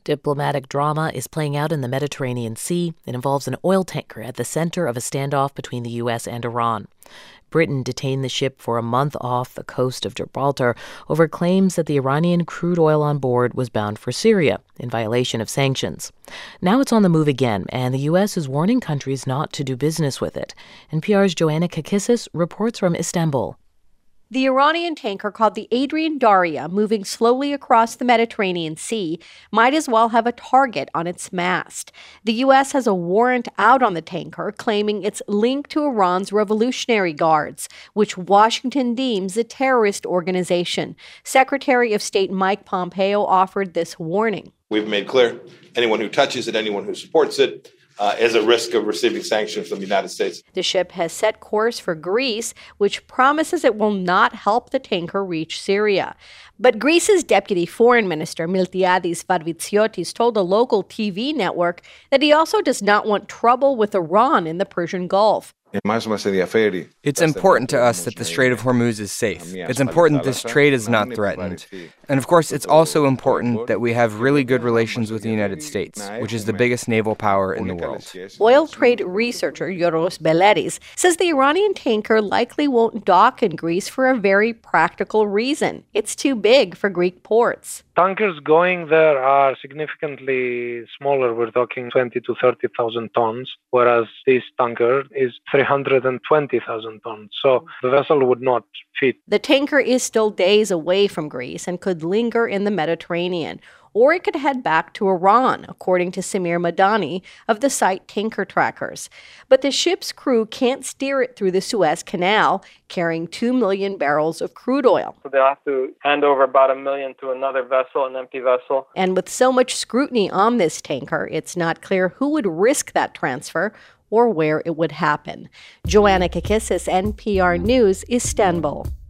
Diplomatic drama is playing out in the Mediterranean Sea. It involves an oil tanker at the center of a standoff between the U.S. and Iran. Britain detained the ship for a month off the coast of Gibraltar over claims that the Iranian crude oil on board was bound for Syria in violation of sanctions. Now it's on the move again, and the U.S. is warning countries not to do business with it. NPR's Joanna Kakissis reports from Istanbul. The Iranian tanker called the Adrian Darya, moving slowly across the Mediterranean Sea, might as well have a target on its mast. The U.S. has a warrant out on the tanker, claiming it's linked to Iran's Revolutionary Guards, which Washington deems a terrorist organization. Secretary of State Mike Pompeo offered this warning. We've made clear anyone who touches it, anyone who supports it, is at risk of receiving sanctions from the United States. The ship has set course for Greece, which promises it will not help the tanker reach Syria. But Greece's Deputy Foreign Minister, Miltiadis Varvitsiotis, told a local TV network that he also does not want trouble with Iran in the Persian Gulf. It's important to us that the Strait of Hormuz is safe. It's important this trade is not threatened. And of course, it's also important that we have really good relations with the United States, which is the biggest naval power in the world. Oil trade researcher Yoros Beleris says the Iranian tanker likely won't dock in Greece for a very practical reason. It's too big for Greek ports. Tankers going there are significantly smaller. We're talking 20 to 30,000 tons, whereas this tanker is 320,000 tons. So the vessel would not fit. The tanker is still days away from Greece and could linger in the Mediterranean, or it could head back to Iran, according to Samir Madani of the site Tanker Trackers. But the ship's crew can't steer it through the Suez Canal, carrying 2 million barrels of crude oil. So they'll have to hand over about 1 million to another vessel, an empty vessel. And with so much scrutiny on this tanker, it's not clear who would risk that transfer or where it would happen. Joanna Kakissis, NPR News, Istanbul.